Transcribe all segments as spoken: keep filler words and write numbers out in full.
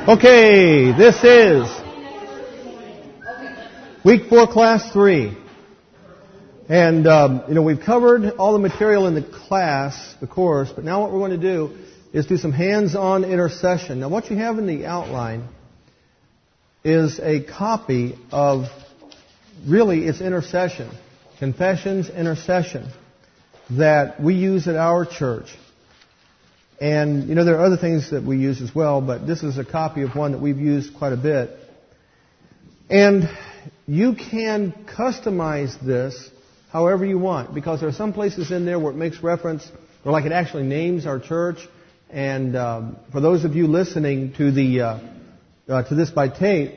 Okay, this is week four, class three. And, um, you know, we've covered all the material in the class, the course, but now what we're going to do is do some hands-on intercession. Now, what you have in the outline is a copy of, really, it's intercession, Confessions, intercession, that we use at our church. And, you know, there are other things that we use as well, but this is a copy of one that we've used quite a bit. And you can customize this however you want, because there are some places in there where it makes reference, or like it actually names our church. And um, for those of you listening to the uh, uh, to this by tape,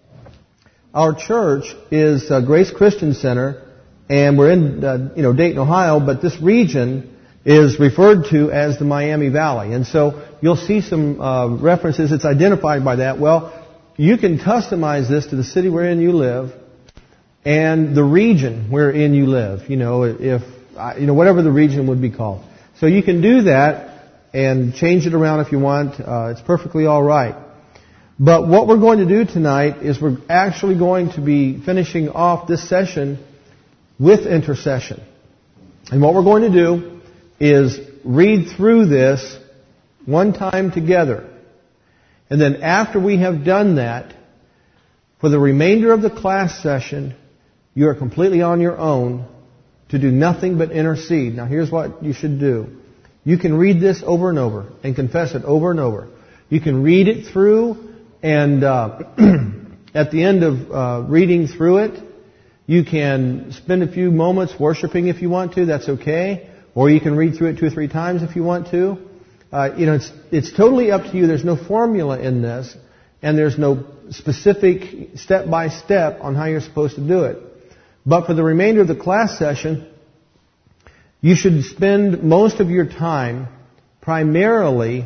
our church is uh, Grace Christian Center, and we're in uh, you know Dayton, Ohio, but this region is referred to as the Miami Valley. And so you'll see some uh, references. It's identified by that. Well, you can customize this to the city wherein you live and the region wherein you live. You know, if you know whatever the region would be called. So you can do that and change it around if you want. Uh, it's perfectly all right. But what we're going to do tonight is we're actually going to be finishing off this session with intercession. And what we're going to do is read through this one time together. And then after we have done that, for the remainder of the class session, you are completely on your own to do nothing but intercede. Now here's what you should do. You can read this over and over and confess it over and over. You can read it through, and uh, at the end of uh, reading through it, you can spend a few moments worshiping if you want to. That's okay. Or you can read through it two or three times if you want to. Uh, you know, it's it's totally up to you. There's no formula in this, and there's no specific step-by-step on how you're supposed to do it. But for the remainder of the class session, you should spend most of your time primarily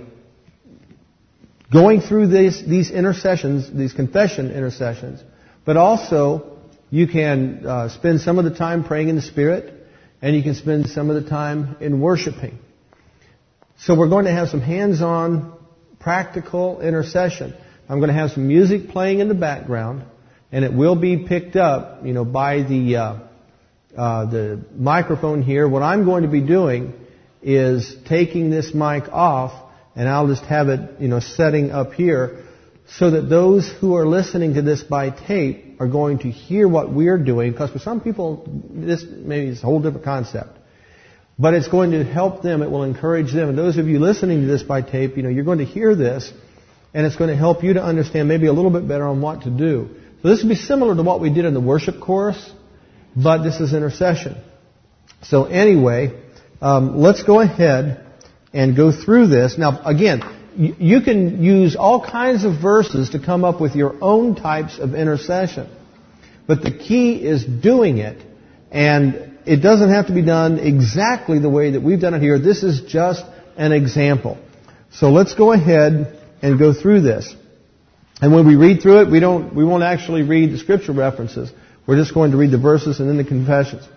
going through these, these intercessions, these confession intercessions, but also you can uh, spend some of the time praying in the Spirit, and you can spend some of the time in worshiping. So we're going to have some hands-on, practical intercession. I'm going to have some music playing in the background, and it will be picked up, you know, by the uh, uh, the microphone here. What I'm going to be doing is taking this mic off, and I'll just have it, you know, setting up here, so that those who are listening to this by tape are going to hear what we're doing, because for some people, this maybe is a whole different concept. But it's going to help them, it will encourage them. And those of you listening to this by tape, you know, you're going to hear this, and it's going to help you to understand maybe a little bit better on what to do. So this will be similar to what we did in the worship course, but this is intercession. So anyway, um, let's go ahead and go through this. Now, again, you can use all kinds of verses to come up with your own types of intercession. But the key is doing it. And it doesn't have to be done exactly the way that we've done it here. This is just an example. So let's go ahead and go through this. And when we read through it, we don't, we won't actually read the scripture references. We're just going to read the verses and then the confessions.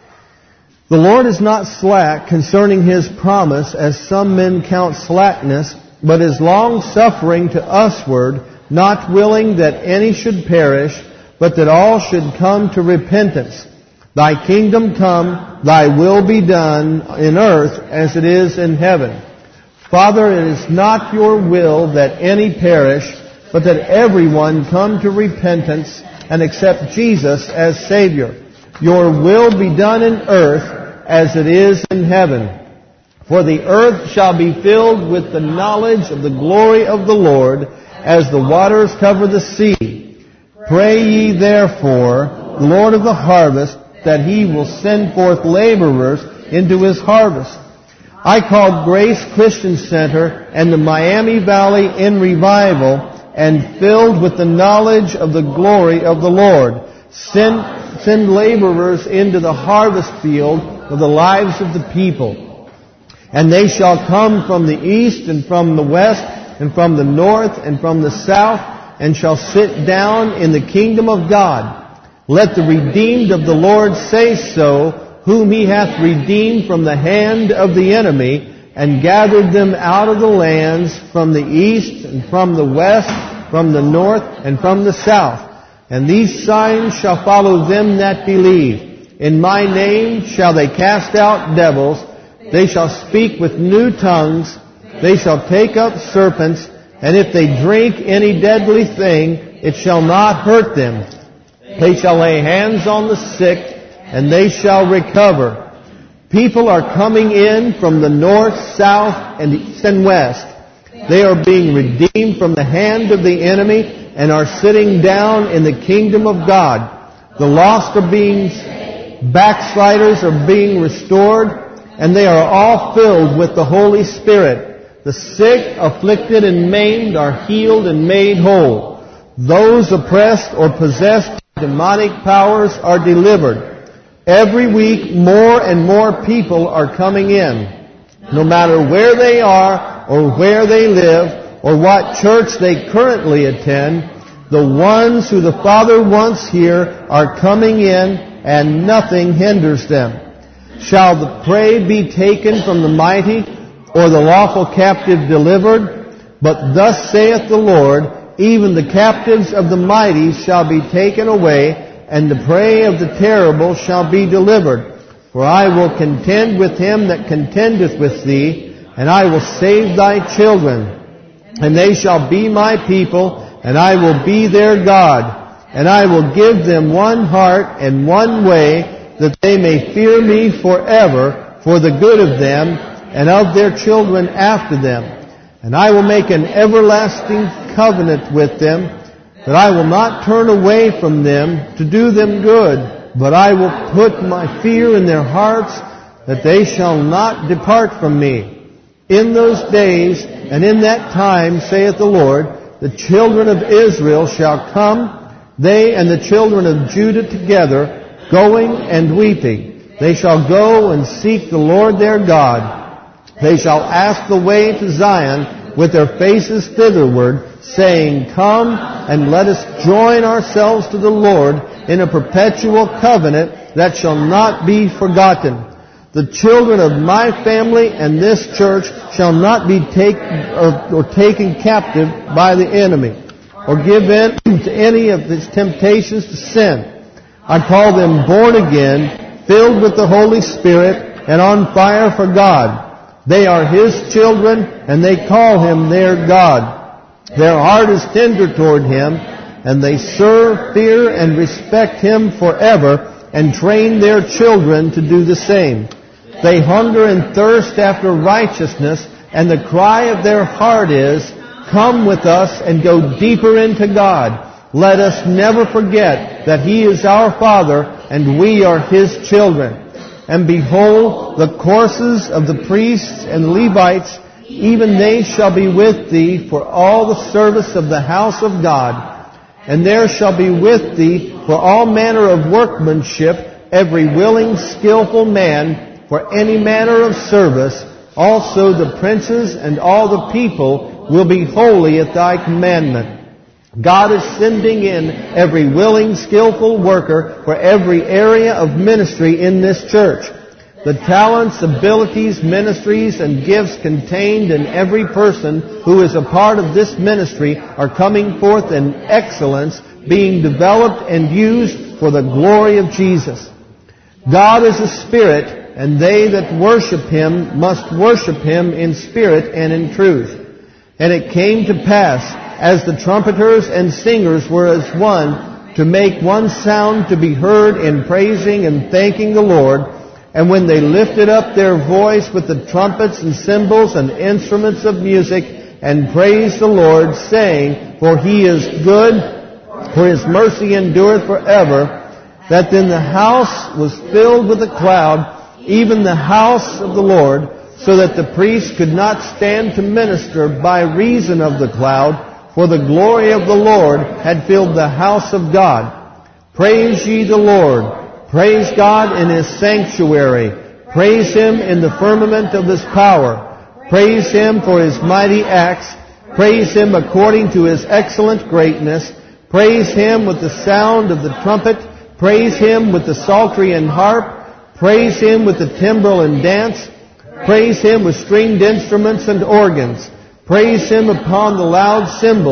The Lord is not slack concerning His promise, as some men count slackness, but is long-suffering to usward, not willing that any should perish, but that all should come to repentance. Thy kingdom come, Thy will be done in earth as it is in heaven. Father, it is not Your will that any perish, but that everyone come to repentance and accept Jesus as Savior. Your will be done in earth as it is in heaven. For the earth shall be filled with the knowledge of the glory of the Lord, as the waters cover the sea. Pray ye therefore, the Lord of the harvest, that He will send forth laborers into His harvest. I called Grace Christian Center and the Miami Valley in revival, and filled with the knowledge of the glory of the Lord. Send, send laborers into the harvest field of the lives of the people. And they shall come from the east and from the west and from the north and from the south, and shall sit down in the kingdom of God. Let the redeemed of the Lord say so, whom He hath redeemed from the hand of the enemy, and gathered them out of the lands from the east and from the west from the north and from the south. And these signs shall follow them that believe. In my name shall they cast out devils. They shall speak with new tongues. They shall take up serpents. And if they drink any deadly thing, it shall not hurt them. They shall lay hands on the sick, and they shall recover. People are coming in from the north, south, and east and west. They are being redeemed from the hand of the enemy and are sitting down in the kingdom of God. The lost are being, backsliders are being restored, and they are all filled with the Holy Spirit. The sick, afflicted, and maimed are healed and made whole. Those oppressed or possessed by demonic powers are delivered. Every week, more and more people are coming in. No matter where they are or where they live or what church they currently attend, the ones who the Father wants here are coming in, and nothing hinders them. Shall the prey be taken from the mighty, or the lawful captive delivered? But thus saith the Lord, even the captives of the mighty shall be taken away, and the prey of the terrible shall be delivered. For I will contend with him that contendeth with thee, and I will save thy children. And they shall be my people, and I will be their God. And I will give them one heart and one way, that they may fear me forever, for the good of them, and of their children after them. And I will make an everlasting covenant with them, that I will not turn away from them to do them good, but I will put my fear in their hearts, that they shall not depart from me. In those days and in that time, saith the Lord, the children of Israel shall come, they and the children of Judah together, going and weeping. They shall go and seek the Lord their God. They shall ask the way to Zion with their faces thitherward, saying, Come and let us join ourselves to the Lord in a perpetual covenant that shall not be forgotten. The children of my family and this church shall not be take, or, or taken captive by the enemy, or give in to any of his temptations to sin. I call them born again, filled with the Holy Spirit, and on fire for God. They are His children, and they call Him their God. Their heart is tender toward Him, and they serve, fear, and respect Him forever, and train their children to do the same. They hunger and thirst after righteousness, and the cry of their heart is, Come with us and go deeper into God. Let us never forget that He is our Father, and we are His children. And behold, the courses of the priests and Levites, even they shall be with thee for all the service of the house of God. And there shall be with thee for all manner of workmanship, every willing, skillful man, for any manner of service. Also the princes and all the people will be holy at thy commandment. God is sending in every willing, skillful worker for every area of ministry in this church. The talents, abilities, ministries, and gifts contained in every person who is a part of this ministry are coming forth in excellence, being developed and used for the glory of Jesus. God is a spirit, and they that worship Him must worship Him in spirit and in truth. And it came to pass, as the trumpeters and singers were as one, to make one sound to be heard in praising and thanking the Lord. And when they lifted up their voice with the trumpets and cymbals and instruments of music, and praised the Lord, saying, For He is good, for His mercy endureth forever, that then the house was filled with a cloud, even the house of the Lord, so that the priests could not stand to minister by reason of the cloud, for the glory of the Lord had filled the house of God. Praise ye the Lord. Praise God in His sanctuary. Praise Him in the firmament of His power. Praise Him for His mighty acts. Praise Him according to His excellent greatness. Praise Him with the sound of the trumpet. Praise Him with the psaltery and harp. Praise Him with the timbrel and dance. Praise Him with stringed instruments and organs. Praise Him upon the loud cymbals.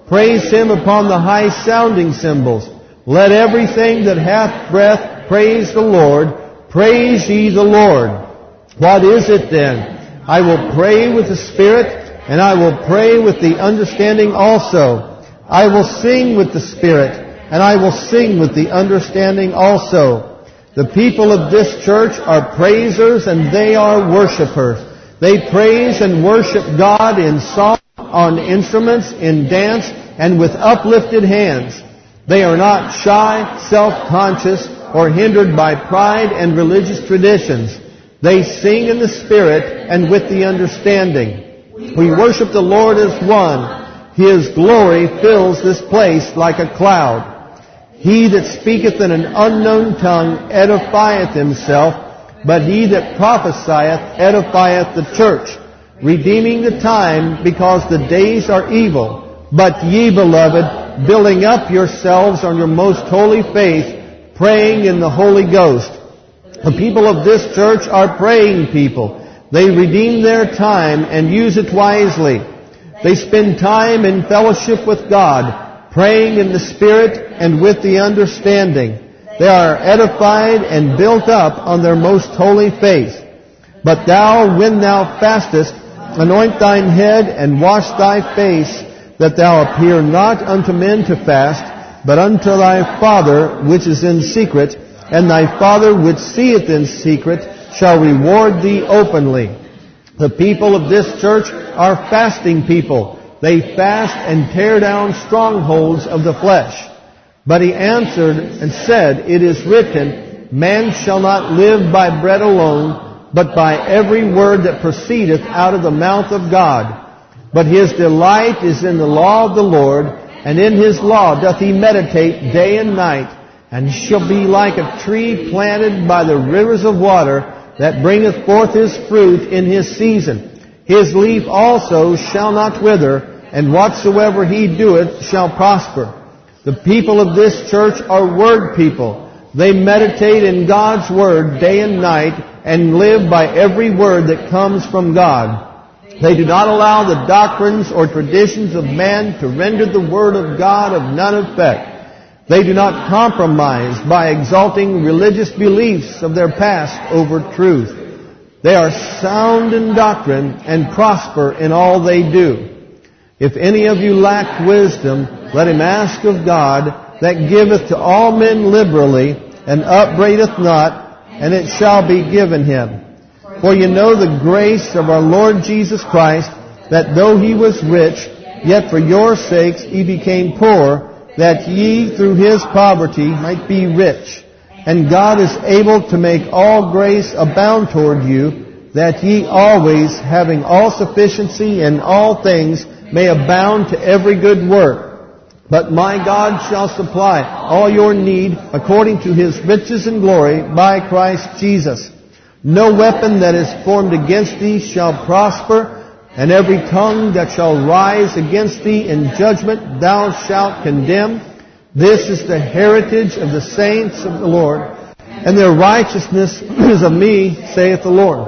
Praise Him upon the high sounding cymbals. Let everything that hath breath praise the Lord. Praise ye the Lord. What is it then? I will pray with the Spirit, and I will pray with the understanding also. I will sing with the Spirit, and I will sing with the understanding also. The people of this church are praisers, and they are worshipers. They praise and worship God in song, on instruments, in dance, and with uplifted hands. They are not shy, self-conscious, or hindered by pride and religious traditions. They sing in the Spirit and with the understanding. We worship the Lord as one. His glory fills this place like a cloud. He that speaketh in an unknown tongue edifieth himself, but he that prophesieth edifieth the church, redeeming the time because the days are evil. But ye, beloved, building up yourselves on your most holy faith, praying in the Holy Ghost. The people of this church are praying people. They redeem their time and use it wisely. They spend time in fellowship with God, praying in the Spirit and with the understanding. They are edified and built up on their most holy faith. But thou, when thou fastest, anoint thine head and wash thy face, that thou appear not unto men to fast, but unto thy Father which is in secret, and thy Father which seeth in secret shall reward thee openly. The people of this church are fasting people. They fast and tear down strongholds of the flesh. But he answered and said, It is written, Man shall not live by bread alone, but by every word that proceedeth out of the mouth of God. But his delight is in the law of the Lord, and in his law doth he meditate day and night, and shall be like a tree planted by the rivers of water, that bringeth forth his fruit in his season. His leaf also shall not wither, and whatsoever he doeth shall prosper. The people of this church are word people. They meditate in God's word day and night, and live by every word that comes from God. They do not allow the doctrines or traditions of man to render the Word of God of none effect. They do not compromise by exalting religious beliefs of their past over truth. They are sound in doctrine and prosper in all they do. If any of you lack wisdom, let him ask of God, that giveth to all men liberally, and upbraideth not, and it shall be given him. For you know the grace of our Lord Jesus Christ, that though he was rich, yet for your sakes he became poor, that ye through his poverty might be rich. And God is able to make all grace abound toward you, that ye always, having all sufficiency in all things, may abound to every good work. But my God shall supply all your need according to his riches and glory by Christ Jesus. No weapon that is formed against thee shall prosper, and every tongue that shall rise against thee in judgment thou shalt condemn. This is the heritage of the saints of the Lord, and their righteousness is of me, saith the Lord.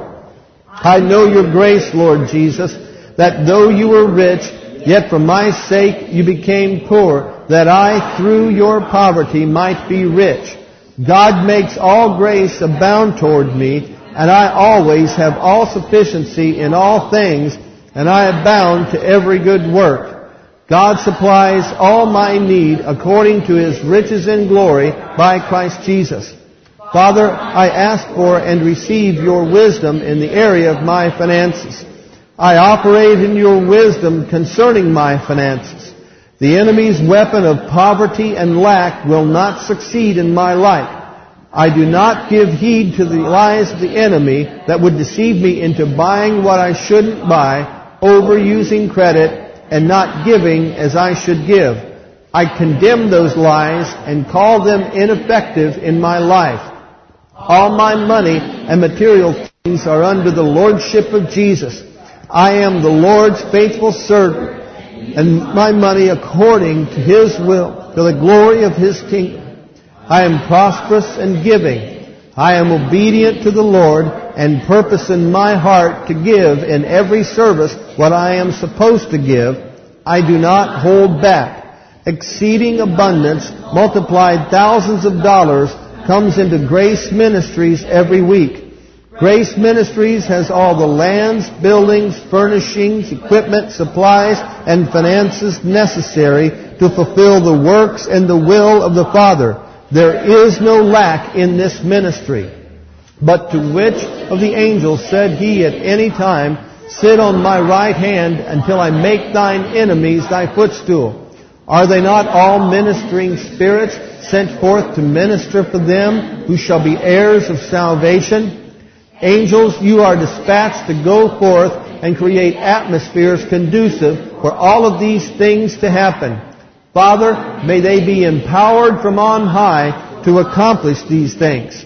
I know your grace, Lord Jesus, that though you were rich, yet for my sake you became poor, that I through your poverty might be rich. God makes all grace abound toward me, and I always have all sufficiency in all things, and I abound to every good work. God supplies all my need according to his riches in glory by Christ Jesus. Father, I ask for and receive your wisdom in the area of my finances. I operate in your wisdom concerning my finances. The enemy's weapon of poverty and lack will not succeed in my life. I do not give heed to the lies of the enemy that would deceive me into buying what I shouldn't buy, overusing credit, and not giving as I should give. I condemn those lies and call them ineffective in my life. All my money and material things are under the lordship of Jesus. I am the Lord's faithful servant, and my money according to his will, to the glory of his kingdom. I am prosperous and giving. I am obedient to the Lord, and purpose in my heart to give in every service what I am supposed to give. I do not hold back. Exceeding abundance, multiplied thousands of dollars, comes into Grace Ministries every week. Grace Ministries has all the lands, buildings, furnishings, equipment, supplies, and finances necessary to fulfill the works and the will of the Father. There is no lack in this ministry. But to which of the angels said he at any time, Sit on my right hand until I make thine enemies thy footstool? Are they not all ministering spirits sent forth to minister for them who shall be heirs of salvation? Angels, you are dispatched to go forth and create atmospheres conducive for all of these things to happen. Father, may they be empowered from on high to accomplish these things.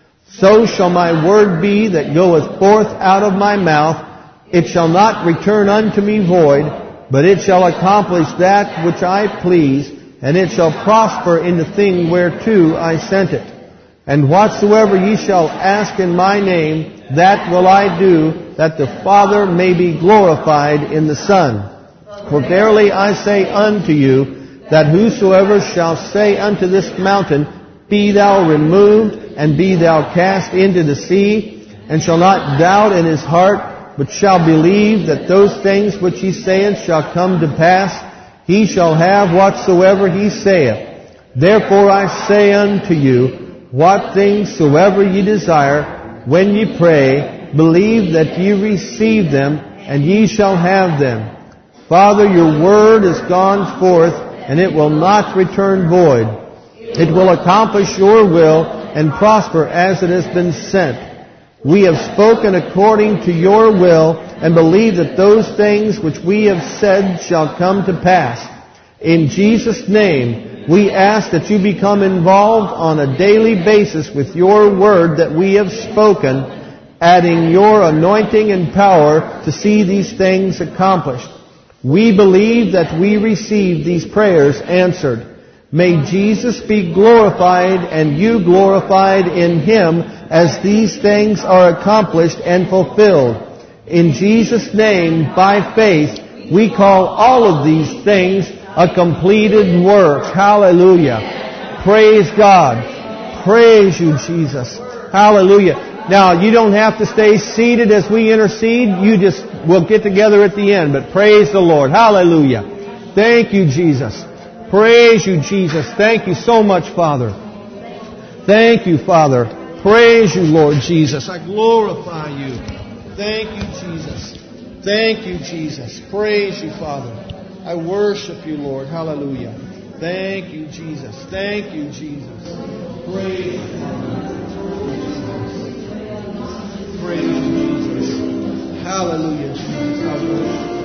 So shall my word be that goeth forth out of my mouth. It shall not return unto me void, but it shall accomplish that which I please, and it shall prosper in the thing whereto I sent it. And whatsoever ye shall ask in my name, that will I do, that the Father may be glorified in the Son. For verily I say unto you, that whosoever shall say unto this mountain, Be thou removed, and be thou cast into the sea, and shall not doubt in his heart, but shall believe that those things which he saith shall come to pass, he shall have whatsoever he saith. Therefore I say unto you, what things soever ye desire, when ye pray, believe that ye receive them, and ye shall have them. Father, your word is gone forth, and it will not return void. It will accomplish your will and prosper as it has been sent. We have spoken according to your will, and believe that those things which we have said shall come to pass. In Jesus' name, we ask that you become involved on a daily basis with your word that we have spoken, adding your anointing and power to see these things accomplished. We believe that we receive these prayers answered. May Jesus be glorified and you glorified in Him as these things are accomplished and fulfilled. In Jesus' name, by faith, we call all of these things a completed work. Hallelujah. Praise God. Praise you, Jesus. Hallelujah. Now, you don't have to stay seated as we intercede. You just, we'll get together at the end. But praise the Lord. Hallelujah. Thank you, Jesus. Praise you, Jesus. Thank you so much, Father. Thank you, Father. Praise you, Lord Jesus. I glorify you. Thank you, Jesus. Thank you, Jesus. Praise you, Father. I worship you, Lord. Hallelujah. Thank you, Jesus. Thank you, Jesus. Praise you, Father. Praise you, Jesus. Hallelujah, Jesus. I worship you.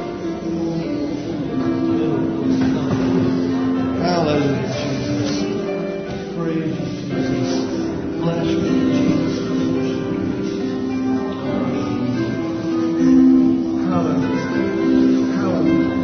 Hallelujah, Jesus. Praise you, Jesus. Bless you, Jesus. Hallelujah. Hallelujah.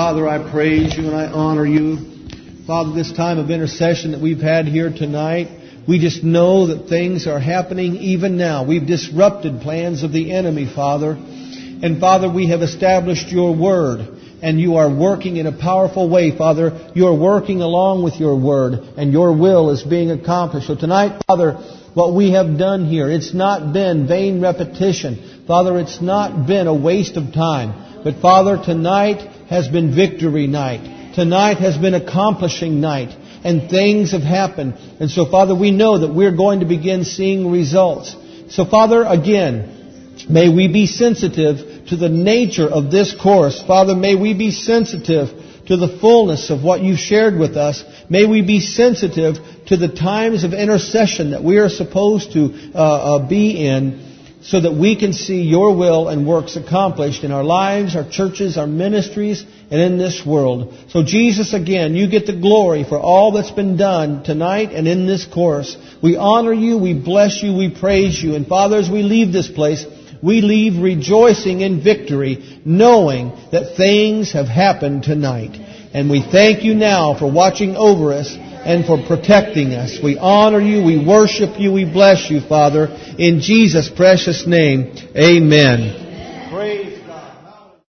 Father, I praise you and I honor you. Father, this time of intercession that we've had here tonight, we just know that things are happening even now. We've disrupted plans of the enemy, Father. And Father, we have established your word. And you are working in a powerful way, Father. You are working along with your word. And your will is being accomplished. So tonight, Father, what we have done here, it's not been vain repetition. Father, it's not been a waste of time. But Father, tonight has been victory night. Tonight has been accomplishing night. And things have happened. And so, Father, we know that we're going to begin seeing results. So, Father, again, may we be sensitive to the nature of this course. Father, may we be sensitive to the fullness of what you've shared with us. May we be sensitive to the times of intercession that we are supposed to uh, uh, be in, so that we can see your will and works accomplished in our lives, our churches, our ministries, and in this world. So Jesus, again, you get the glory for all that's been done tonight and in this course. We honor you, we bless you, we praise you. And Father, as we leave this place, we leave rejoicing in victory, knowing that things have happened tonight. And we thank you now for watching over us and for protecting us. We honor you, we worship you, we bless you, Father. In Jesus' precious name, amen.